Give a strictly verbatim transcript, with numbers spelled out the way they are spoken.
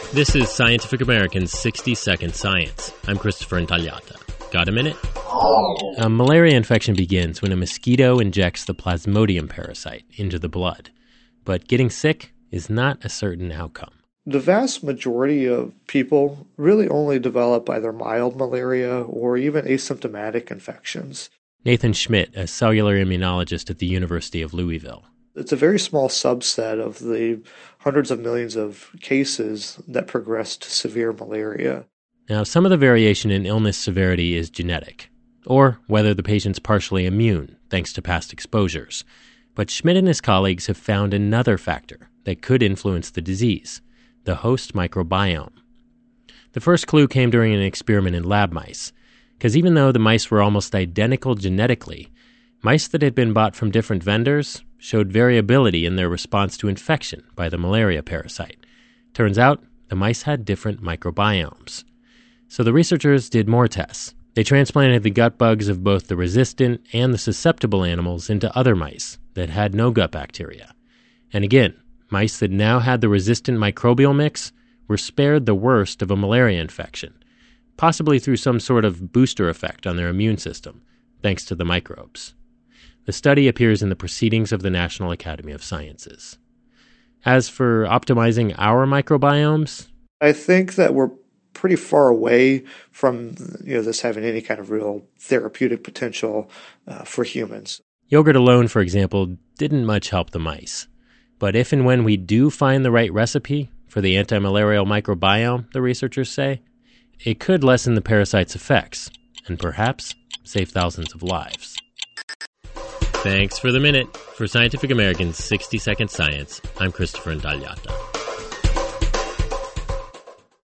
This is Scientific American's sixty second Science. I'm Christopher Intagliata. Got a minute? A malaria infection begins when a mosquito injects the Plasmodium parasite into the blood. But getting sick is not a certain outcome. The vast majority of people really only develop either mild malaria or even asymptomatic infections. Nathan Schmidt, a cellular immunologist at the University of Louisville. It's a very small subset of the hundreds of millions of cases that progress to severe malaria. Now, some of the variation in illness severity is genetic, or whether the patient's partially immune thanks to past exposures. But Schmidt and his colleagues have found another factor that could influence the disease, the host microbiome. The first clue came during an experiment in lab mice, because even though the mice were almost identical genetically, mice that had been bought from different vendors showed variability in their response to infection by the malaria parasite. Turns out, the mice had different microbiomes. So the researchers did more tests. They transplanted the gut bugs of both the resistant and the susceptible animals into other mice that had no gut bacteria. And again, mice that now had the resistant microbial mix were spared the worst of a malaria infection, possibly through some sort of booster effect on their immune system, thanks to the microbes. The study appears in the Proceedings of the National Academy of Sciences. As for optimizing our microbiomes, I think that we're pretty far away from you know this having any kind of real therapeutic potential uh, for humans. Yogurt alone, for example, didn't much help the mice. But if and when we do find the right recipe for the anti-malarial microbiome, the researchers say, it could lessen the parasite's effects and perhaps save thousands of lives. Thanks for the minute. For Scientific American's sixty second Science, I'm Christopher Intagliata.